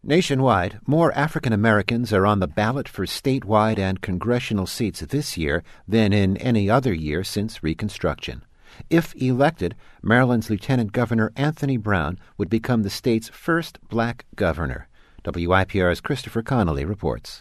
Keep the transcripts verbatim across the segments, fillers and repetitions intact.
Nationwide, more African Americans are on the ballot for statewide and congressional seats this year than in any other year since Reconstruction. If elected, Maryland's Lieutenant Governor Anthony Brown would become the state's first black governor. W I P R's Christopher Connolly reports.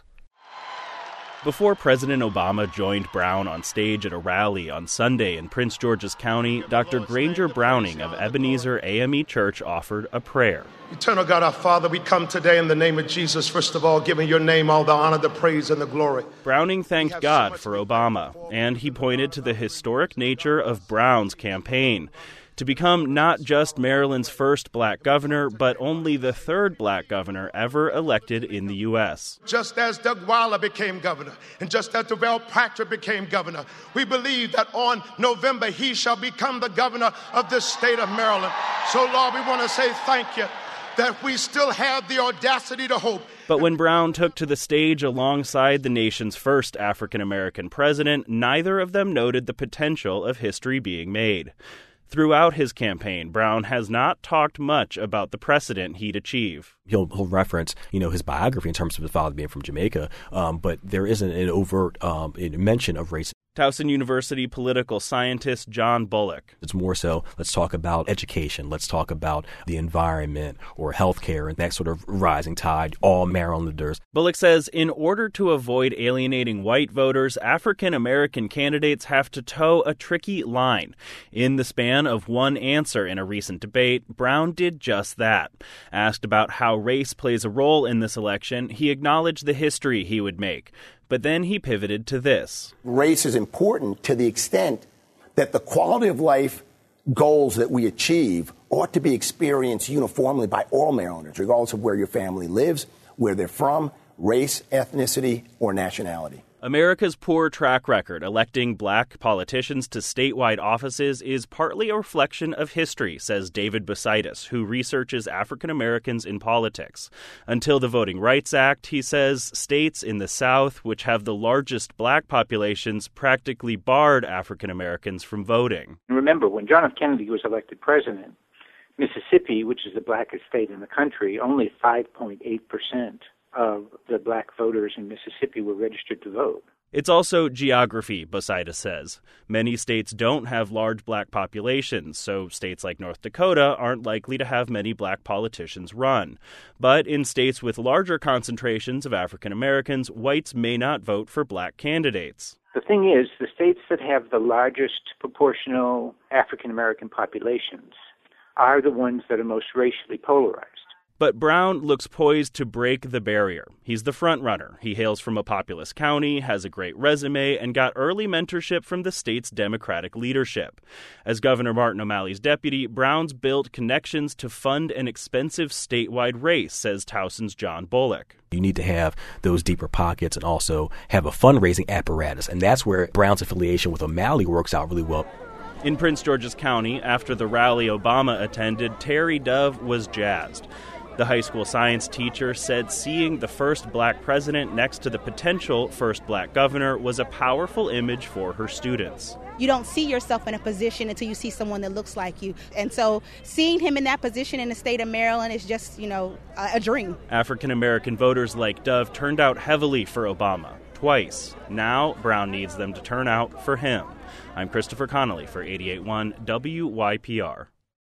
Before President Obama joined Brown on stage at a rally on Sunday in Prince George's County, Doctor Granger Browning of Ebenezer A M E Church offered a prayer. Eternal God, our Father, we come today in the name of Jesus, first of all, giving your name all the honor, the praise, and the glory. Browning thanked God for Obama, and he pointed to the historic nature of Brown's campaign. To become not just Maryland's first black governor, but only the third black governor ever elected in the U S. Just as Doug Weiler became governor, and just as Deval Patrick became governor, we believe that on November he shall become the governor of this state of Maryland. So, Lord, we want to say thank you that we still have the audacity to hope. But when Brown took to the stage alongside the nation's first African-American president, neither of them noted the potential of history being made. Throughout his campaign, Brown has not talked much about the precedent he'd achieve. He'll, he'll reference, you know, his biography in terms of his father being from Jamaica, um, but there isn't an overt um, mention of race. Towson University political scientist John Bullock. It's more so, let's talk about education, let's talk about the environment or healthcare and that sort of rising tide, all Marylanders. Bullock says in order to avoid alienating white voters, African-American candidates have to toe a tricky line. In the span of one answer in a recent debate, Brown did just that. Asked about how race plays a role in this election, he acknowledged the history he would make. But then he pivoted to this. Race is important to the extent that the quality of life goals that we achieve ought to be experienced uniformly by all Marylanders, regardless of where your family lives, where they're from, race, ethnicity, or nationality. America's poor track record electing black politicians to statewide offices is partly a reflection of history, says David Bositis, who researches African Americans in politics. Until the Voting Rights Act, he says, states in the South, which have the largest black populations, practically barred African Americans from voting. Remember, when John F. Kennedy was elected president, Mississippi, which is the blackest state in the country, only five point eight percent of the black voters in Mississippi were registered to vote. It's also geography, Bositis says. Many states don't have large black populations, so states like North Dakota aren't likely to have many black politicians run. But in states with larger concentrations of African Americans, whites may not vote for black candidates. The thing is, the states that have the largest proportional African American populations are the ones that are most racially polarized. But Brown looks poised to break the barrier. He's the front runner. He hails from a populous county, has a great resume, and got early mentorship from the state's Democratic leadership. As Governor Martin O'Malley's deputy, Brown's built connections to fund an expensive statewide race, says Towson's John Bullock. You need to have those deeper pockets and also have a fundraising apparatus, and that's where Brown's affiliation with O'Malley works out really well. In Prince George's County, after the rally Obama attended, Terry Dove was jazzed. The high school science teacher said seeing the first black president next to the potential first black governor was a powerful image for her students. You don't see yourself in a position until you see someone that looks like you. And so seeing him in that position in the state of Maryland is just, you know, a, a dream. African-American voters like Dove turned out heavily for Obama, twice. Now Brown needs them to turn out for him. I'm Christopher Connolly for eighty-eight point one W Y P R.